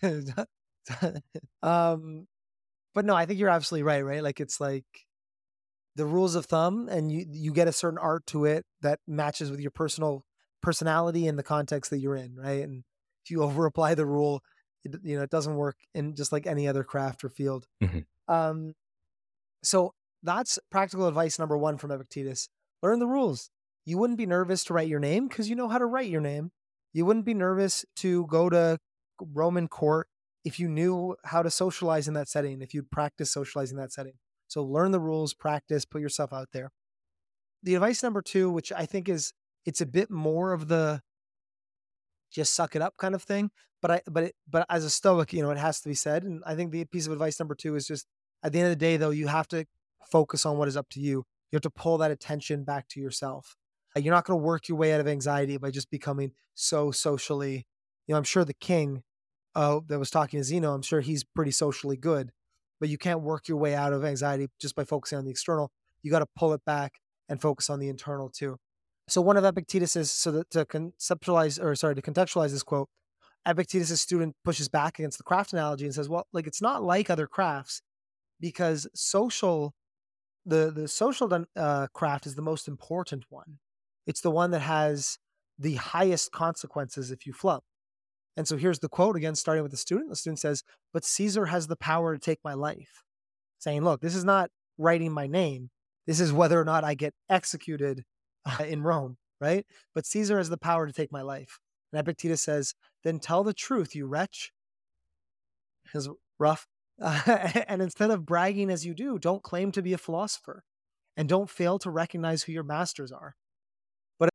um, but no, I think you're absolutely right. Right, like it's like the rules of thumb, and you you get a certain art to it that matches with your personal personality and the context that you're in. Right, and if you over apply the rule, it, you know it doesn't work in just like any other craft or field. Mm-hmm. Um, so that's practical advice number one from Epictetus. Learn the rules. You wouldn't be nervous to write your name because you know how to write your name. You wouldn't be nervous to go to Roman court if you knew how to socialize in that setting, if you'd practice socializing in that setting. So learn the rules, practice, put yourself out there. The advice number two, which I think is, it's a bit more of the just suck it up kind of thing. But I, but it, but as a Stoic, you know, it has to be said. And I think the piece of advice number two is just, at the end of the day, though, you have to focus on what is up to you. You have to pull that attention back to yourself. Uh, You're not going to work your way out of anxiety by just becoming so socially. You know, I'm sure the king uh, that was talking to Zeno, I'm sure he's pretty socially good, but you can't work your way out of anxiety just by focusing on the external. You got to pull it back and focus on the internal too. So one of Epictetus's, so that to conceptualize, or sorry, to contextualize this quote, Epictetus's student pushes back against the craft analogy and says, well, like it's not like other crafts because social, the the social uh, craft is the most important one. It's the one that has the highest consequences if you flub. And so here's the quote again, starting with the student. The student says, but Caesar has the power to take my life. Saying, look, this is not writing my name. This is whether or not I get executed uh, in Rome, right? But Caesar has the power to take my life. And Epictetus says, then tell the truth, you wretch. Is rough. Uh, and instead of bragging as you do, don't claim to be a philosopher and don't fail to recognize who your masters are. But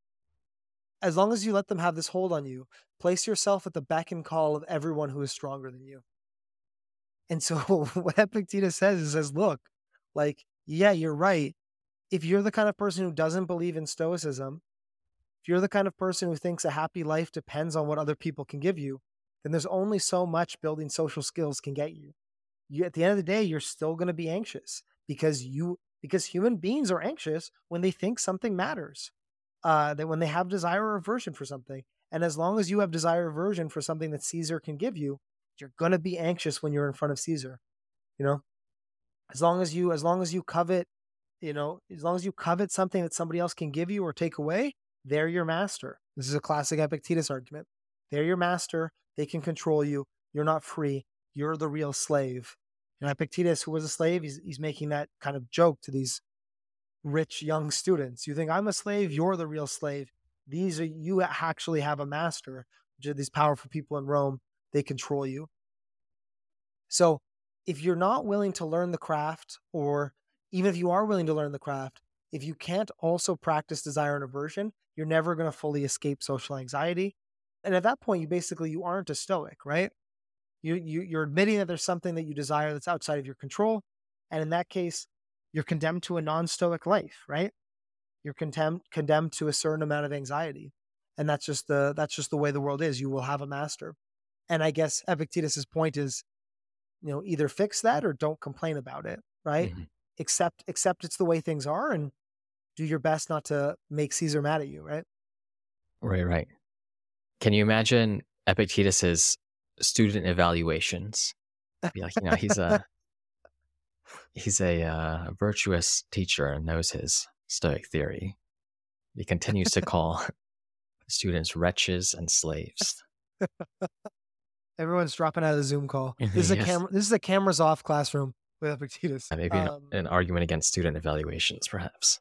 as long as you let them have this hold on you, place yourself at the beck and call of everyone who is stronger than you. And so what Epictetus says is, says, look, like, yeah, you're right. If you're the kind of person who doesn't believe in stoicism, if you're the kind of person who thinks a happy life depends on what other people can give you, then there's only so much building social skills can get you. You at the end of the day, you're still going to be anxious because you because human beings are anxious when they think something matters. Uh, that when they have desire or aversion for something. And as long as you have desire or aversion for something that Caesar can give you, you're going to be anxious when you're in front of Caesar. You know, as long as you as long as you covet, you know, as long as you covet something that somebody else can give you or take away, they're your master. This is a classic Epictetus argument. They're your master. They can control you. You're not free. You're the real slave. And Epictetus, who was a slave, he's, he's making that kind of joke to these rich young students. You think I'm a slave? You're the real slave. These are, you actually have a master, which are these powerful people in Rome. They control you. So if you're not willing to learn the craft, or even if you are willing to learn the craft, if you can't also practice desire and aversion, you're never going to fully escape social anxiety. And at that point, you basically, you aren't a stoic, right? You, you, you're admitting that there's something that you desire that's outside of your control. And in that case, you're condemned to a non-stoic life, right? You're condemned, condemned to a certain amount of anxiety. And that's just the, that's just the way the world is. You will have a master. And I guess Epictetus's point is, you know, either fix that or don't complain about it, right? Mm-hmm. Accept, accept it's the way things are and do your best not to make Caesar mad at you, right? Right, right. Can you imagine Epictetus's student evaluations? Be like, you know, he's a he's a uh, virtuous teacher and knows his Stoic theory. He continues to call students wretches and slaves. Everyone's dropping out of the Zoom call. This is yes. a camera. This is a cameras off classroom with Epictetus. And maybe um, an, an argument against student evaluations, perhaps.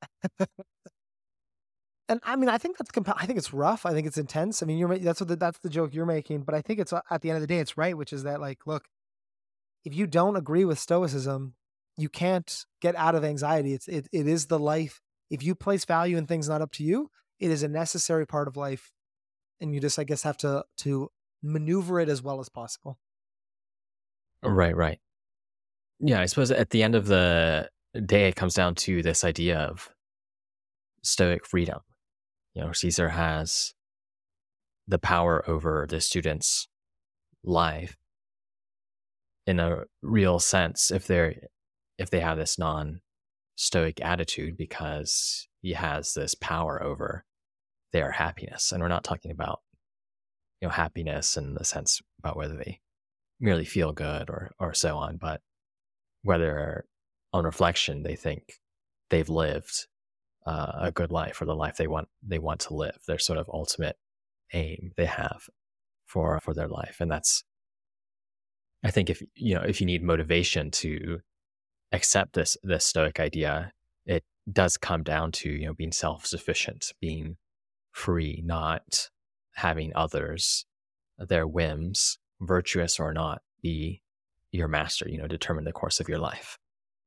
And I mean, I think that's comp- I think it's rough. I think it's intense. I mean, you're that's what the, that's the joke you're making. But I think it's at the end of the day, it's right, which is that, like, look, if you don't agree with Stoicism, you can't get out of anxiety. It's it it is the life. If you place value in things not up to you, it is a necessary part of life, and you just, I guess, have to to maneuver it as well as possible. Right, right. Yeah, I suppose at the end of the day, it comes down to this idea of Stoic freedom. You know, Caesar has the power over the student's life in a real sense if they're if they have this non-Stoic attitude, because he has this power over their happiness. And we're not talking about, you know, happiness in the sense about whether they merely feel good or or so on, but whether on reflection they think they've lived uh, a good life, or the life they want they want to live, their sort of ultimate aim they have for for their life. And that's, I think, if you know if you need motivation to accept this this Stoic idea, it does come down to, you know, being self-sufficient, being free, not having others, their whims, virtuous or not, be your master, you know, determine the course of your life.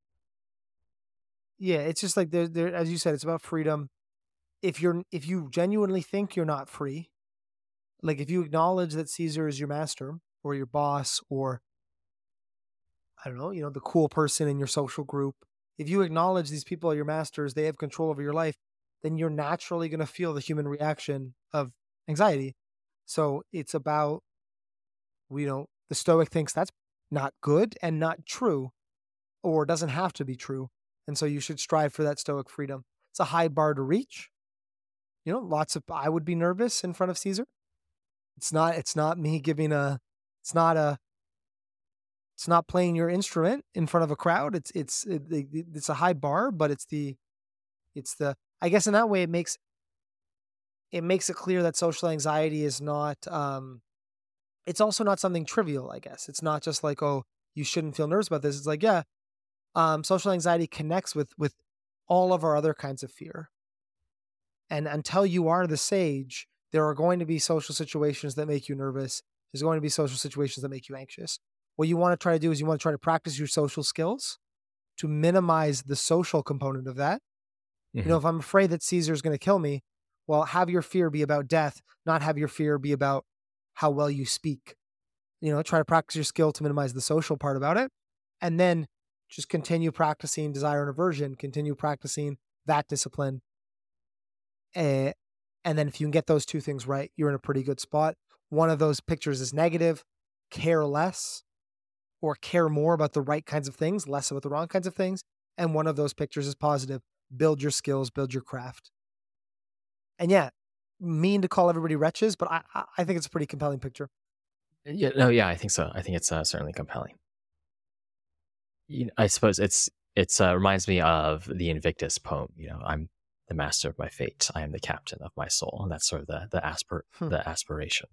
Yeah, it's just like there, there, as you said, it's about freedom. If you're, if you genuinely think you're not free, like if you acknowledge that Caesar is your master or your boss, or I don't know, you know, the cool person in your social group, if you acknowledge these people are your masters, they have control over your life, then you're naturally going to feel the human reaction of anxiety. So it's about, you know, the Stoic thinks that's not good and not true, or doesn't have to be true. And so you should strive for that Stoic freedom. It's a high bar to reach. You know, lots of, I would be nervous in front of Caesar. It's not, it's not me giving a, it's not a, it's not playing your instrument in front of a crowd. It's, it's, it, it's a high bar, but it's the, it's the, I guess in that way it makes, it makes it clear that social anxiety is not, um, it's also not something trivial, I guess. It's not just like, oh, you shouldn't feel nervous about this. It's like, yeah, um, social anxiety connects with, with all of our other kinds of fear. And until you are the sage, there are going to be social situations that make you nervous. There's going to be social situations that make you anxious. what you want to try to do is you want to try to practice your social skills to minimize the social component of that. You hmm know, if I'm afraid that Caesar is going to kill me, well, have your fear be about death, not have your fear be about how well you speak. You know, try to practice your skill to minimize the social part about it. And then just continue practicing desire and aversion, continue practicing that discipline. Eh, and then if you can get those two things right, you're in a pretty good spot. One of those pictures is negative, care less, or care more about the right kinds of things, less about the wrong kinds of things. And one of those pictures is positive, build your skills, build your craft. And yeah, mean to call everybody wretches, but I, I I think it's a pretty compelling picture. Yeah, no, yeah, I think so. I think it's uh, certainly compelling. You know, I suppose it's it's uh, reminds me of the Invictus poem. You know, I'm the master of my fate. I am the captain of my soul. And that's sort of the the aspir Hmm. the aspiration.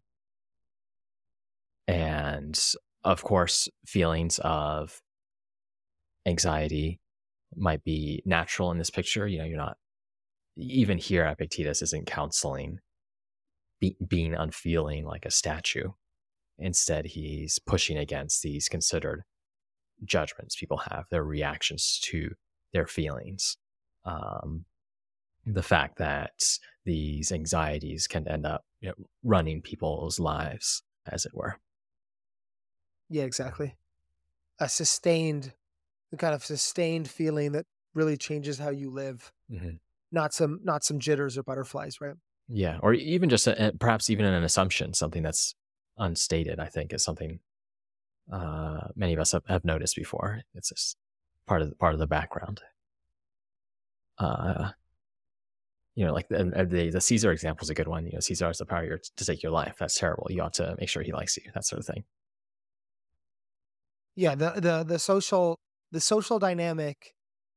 And of course, feelings of anxiety might be natural in this picture. You know, you're not even here. Epictetus isn't counseling be, being unfeeling like a statue. Instead, he's pushing against these considered judgments people have, their reactions to their feelings. Um, the fact that these anxieties can end up, you know, running people's lives, as it were. Yeah, exactly. A sustained, the kind of sustained feeling that really changes how you live. Mm-hmm. Not some, not some jitters or butterflies, right? Yeah, or even just a, perhaps even an assumption, something that's unstated. I think is something uh, many of us have, have noticed before. It's just part of the, part of the background. Uh, you know, like the, the the Caesar example is a good one. You know, Caesar has the power to take your life. That's terrible. You ought to make sure he likes you. That sort of thing. Yeah, the the the social the social dynamic.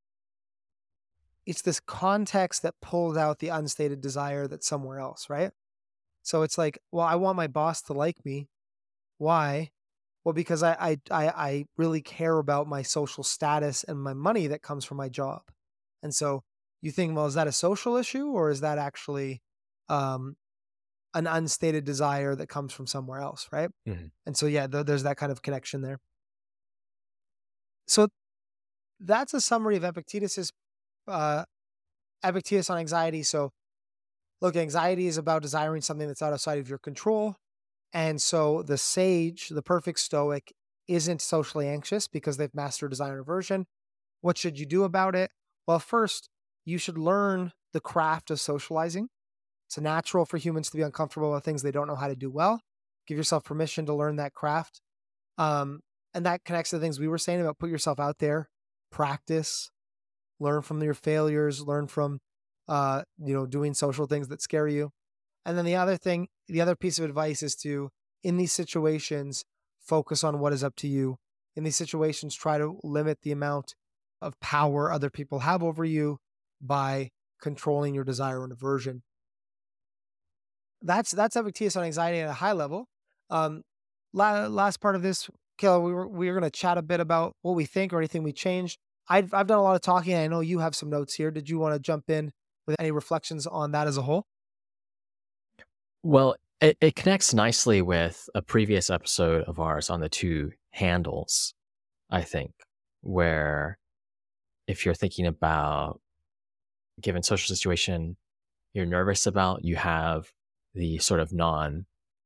It's this context that pulls out the unstated desire that's somewhere else, right? So it's like, well, I want my boss to like me. Why? Well, because I I I, I really care about my social status and my money that comes from my job. And so you think, well, is that a social issue or is that actually um, an unstated desire that comes from somewhere else, right? Mm-hmm. And so yeah, th- there's that kind of connection there. So that's a summary of Epictetus's uh, Epictetus on anxiety. So look, anxiety is about desiring something that's outside of your control. And so the sage, the perfect stoic, isn't socially anxious because they've mastered desire and aversion. What should you do about it? Well, first, you should learn the craft of socializing. It's natural for humans to be uncomfortable with things they don't know how to do well. Give yourself permission to learn that craft. Um, and that connects to the things we were saying about put yourself out there, practice, learn from your failures, learn from, uh, you know, doing social things that scare you. And then the other thing, the other piece of advice is to, in these situations, focus on what is up to you. In these situations, try to limit the amount of power other people have over you by controlling your desire and aversion. That's that's Epictetus on anxiety at a high level. Um, la- last part of this, Kayla, we were we were going to chat a bit about what we think or anything we changed. I've I've done a lot of talking. I know you have some notes here. Did you want to jump in with any reflections on that as a whole? Well, it, it connects nicely with a previous episode of ours on the two handles, I think, where if you're thinking about given social situation you're nervous about, you have the sort of non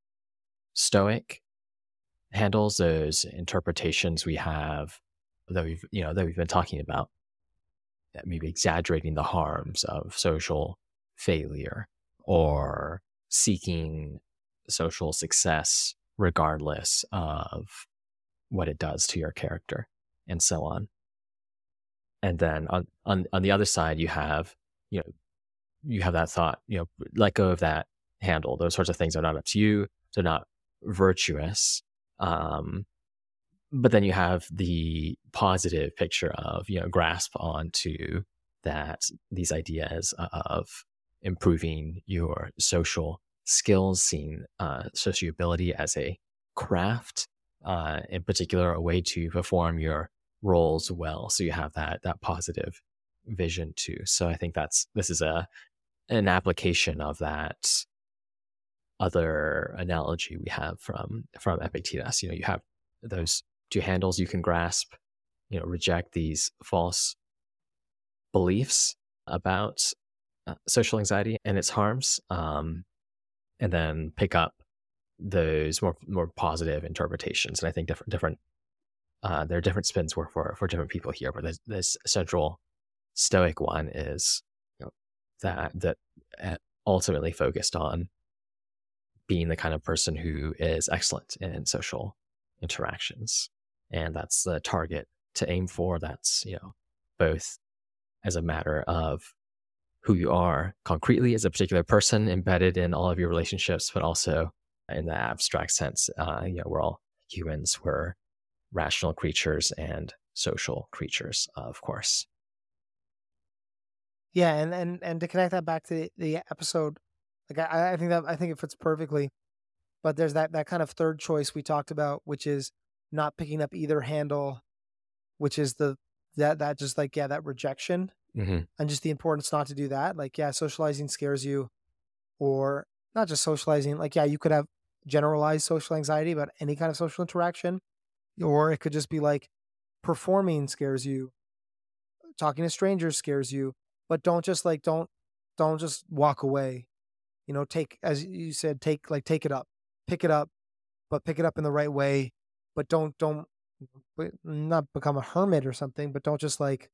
stoic handles, those interpretations we have that we've, you know, that we've been talking about, maybe exaggerating the harms of social failure or seeking social success regardless of what it does to your character and so on. And then on, on, on the other side, you have, you know, you have that thought, you know, let go of that handle. Those sorts of things are not up to you. They're not virtuous. Um, but then you have the positive picture of, you know, grasp onto that, these ideas of improving your social skills, seeing uh, sociability as a craft, uh, in particular, a way to perform your roles well. So you have that, that positive vision too. So I think that's, this is a, an application of that other analogy we have from, from Epictetus. You know, you have those two handles you can grasp, you know, reject these false beliefs about uh, social anxiety and its harms, um, and then pick up those more more positive interpretations. And I think different different uh, there are different spins for for, for different people here, but this, this central Stoic one is, you know, that that uh, ultimately focused on being the kind of person who is excellent in social interactions, and that's the target to aim for. That's, you know, both as a matter of who you are concretely as a particular person embedded in all of your relationships, but also in the abstract sense. Uh, you know, we're all humans, we're rational creatures and social creatures, uh, of course. Yeah, and, and and to connect that back to the, the episode, like I, I think that I think it fits perfectly. But there's that that kind of third choice we talked about, which is not picking up either handle, which is the that that just like yeah that rejection, Mm-hmm. and just the importance not to do that. Like yeah, socializing scares you, or not just socializing. Like yeah, you could have generalized social anxiety about any kind of social interaction, or it could just be like performing scares you, talking to strangers scares you, but don't just like don't don't just walk away. You know, take, as you said, take like take it up, pick it up, but pick it up in the right way. But don't don't but not become a hermit or something, but don't just like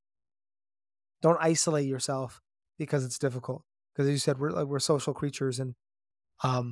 don't isolate yourself because it's difficult. Because as you said, we're like we're social creatures, and um,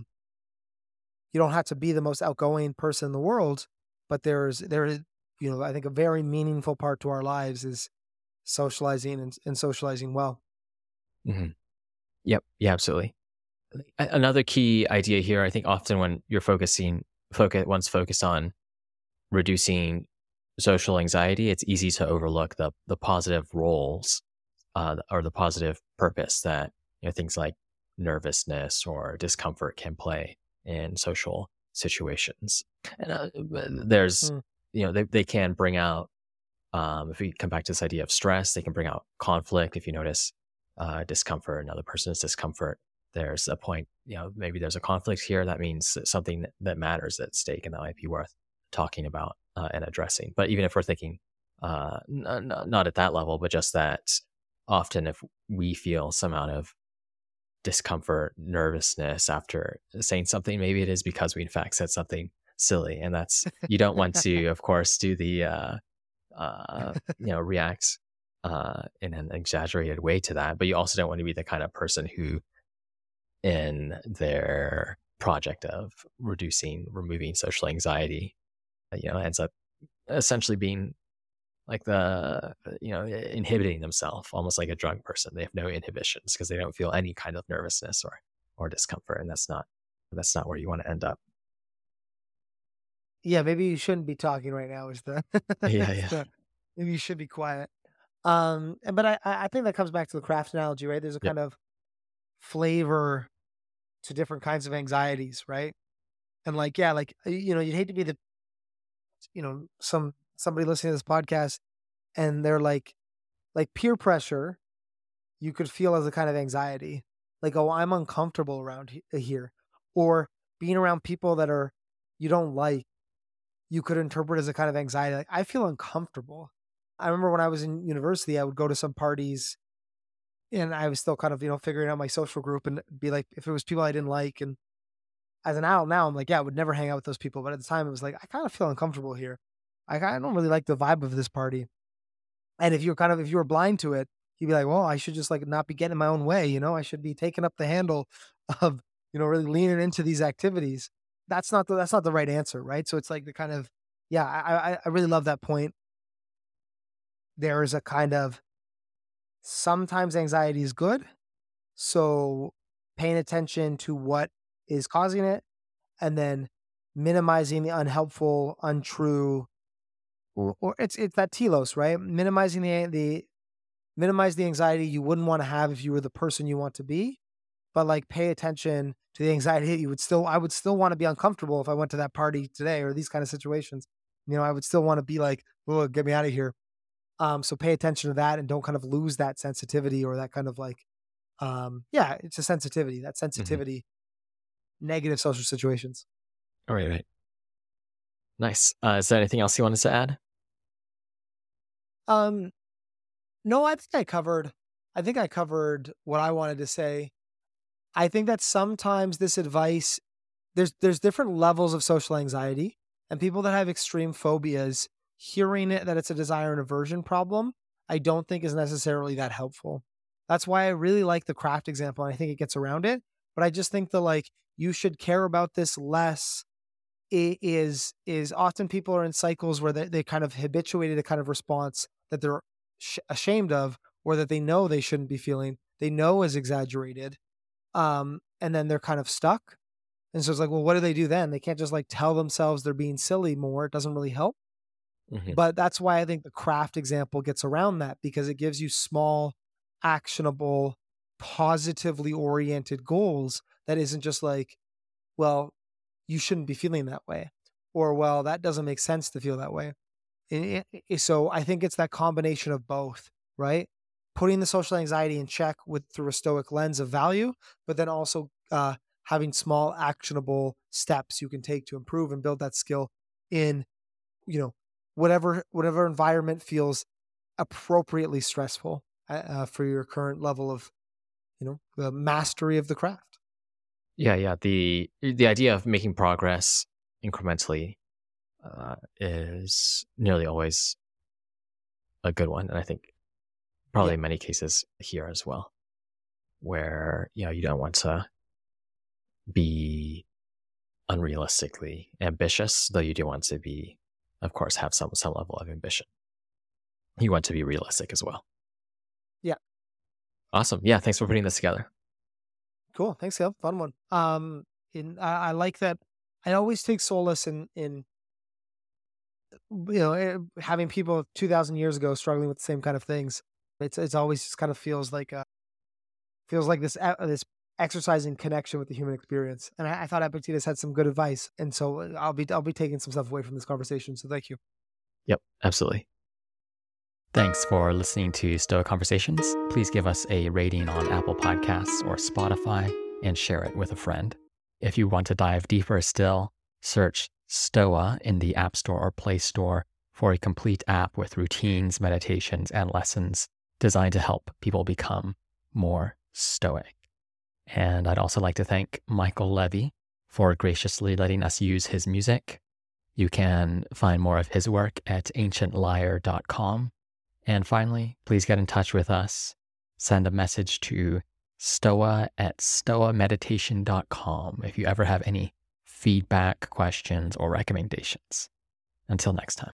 you don't have to be the most outgoing person in the world, but there's there is, you know, I think a very meaningful part to our lives is socializing and, and socializing well. Mm-hmm. Yep. Yeah, absolutely. A- Another key idea here, I think often when you're focusing, focus, once focused on reducing social anxiety, it's easy to overlook the the positive roles uh, or the positive purpose that, you know, things like nervousness or discomfort can play in social situations. And uh, there's, Mm. you know, they, they can bring out, um, if we come back to this idea of stress, they can bring out conflict. If you notice uh, discomfort, another person's discomfort, there's a point, you know, maybe there's a conflict here. That means that something that that matters at stake, and that might be worth talking about uh, and addressing. But even if we're thinking uh, n- n- not at that level, but just that often if we feel some amount of discomfort, nervousness after saying something, maybe it is because we in fact said something silly. And that's, you don't want to, of course, do the, uh, uh, you know, react uh, in an exaggerated way to that. But you also don't want to be the kind of person who, in their project of reducing, removing social anxiety, you know, ends up essentially being like the, you know, inhibiting themselves, almost like a drunk person. They have no inhibitions because they don't feel any kind of nervousness or or discomfort, and that's not that's not where you want to end up. Yeah, maybe you shouldn't be talking right now. Is the, Yeah, is yeah, the maybe you should be quiet. Um, and but I I I think that comes back to the craft analogy, right? There's a yep, kind of flavor to different kinds of anxieties, right? And like yeah, like y- you know, you'd hate to be the you know some somebody listening to this podcast and they're like like peer pressure. You could feel as a kind of anxiety, like oh I'm uncomfortable around he- uh, here, or being around people that are you don't like. You could interpret as a kind of anxiety. Like I feel uncomfortable. I remember when I was in university, I would go to some parties and I was still kind of, you know, figuring out my social group and be like, if it was people I didn't like. And as an adult now, I'm like, yeah, I would never hang out with those people. But at the time, it was like, I kind of feel uncomfortable here. I, I don't really like the vibe of this party. And if you're kind of, if you were blind to it, you'd be like, well, I should just like not be getting in my own way. You know, I should be taking up the handle of, you know, really leaning into these activities. That's not the, that's not the right answer. Right. So it's like the kind of, yeah, I, I, I really love that point. There is a kind of, sometimes anxiety is good. So paying attention to what is causing it and then minimizing the unhelpful, untrue, or, or it's it's that telos, right? Minimizing the the minimize the anxiety you wouldn't want to have if you were the person you want to be, but like pay attention to the anxiety that you would still I would still want to be uncomfortable if I went to that party today or these kind of situations. You know, I would still want to be like, oh, get me out of here. Um, so pay attention to that and don't kind of lose that sensitivity or that kind of like um yeah, it's a sensitivity, that hmm sensitivity, negative social situations. all right, right. Nice. Uh, is there anything else you wanted to add? Um, no, I think I covered. I think I covered what I wanted to say. I think that sometimes this advice, there's there's different levels of social anxiety, and people that have extreme phobias, hearing it that it's a desire and aversion problem, I don't think is necessarily that helpful. That's why I really like the craft example, and I think it gets around it. But I just think that like you should care about this less i- is is often people are in cycles where they, they kind of habituated a kind of response that they're sh- ashamed of or that they know they shouldn't be feeling, they know is exaggerated, um and then they're kind of stuck. And so it's like, well, what do they do then? They can't just like tell themselves they're being silly more. It doesn't really help. Hmm. But that's why I think the craft example gets around that, because it gives you small, actionable, positively oriented goals that isn't just like, well, you shouldn't be feeling that way, or well, that doesn't make sense to feel that way. I- I- So I think it's that combination of both, right? Putting the social anxiety in check with through a stoic lens of value, but then also uh, having small actionable steps you can take to improve and build that skill in, you know, whatever whatever environment feels appropriately stressful uh, uh, for your current level of, you know, the mastery of the craft. Yeah, yeah. The the idea of making progress incrementally uh, is nearly always a good one, and I think probably Yeah, in many cases here as well, where you know you don't want to be unrealistically ambitious, though you do want to be, of course, have some some level of ambition. You want to be realistic as well. yeah, Awesome. Yeah, thanks for putting this together. cool. Thanks, Gil. Fun one. Um, in I, I like that. I always take solace in in you know, eh, having people two thousand years ago struggling with the same kind of things. It's it's always just kind of feels like uh feels like this e- this exercise in connection with the human experience. And I, I thought Epictetus had some good advice, and so uh, I'll be I'll be taking some stuff away from this conversation. So thank you. Yep, absolutely. Thanks for listening to Stoa Conversations. Please give us a rating on Apple Podcasts or Spotify and share it with a friend. If you want to dive deeper still, search Stoa in the App Store or Play Store for a complete app with routines, meditations, and lessons designed to help people become more stoic. And I'd also like to thank Michael Levy for graciously letting us use his music. You can find more of his work at ancient lyre dot com. And finally, please get in touch with us. Send a message to stoa at stoa meditation dot com if you ever have any feedback, questions, or recommendations. Until next time.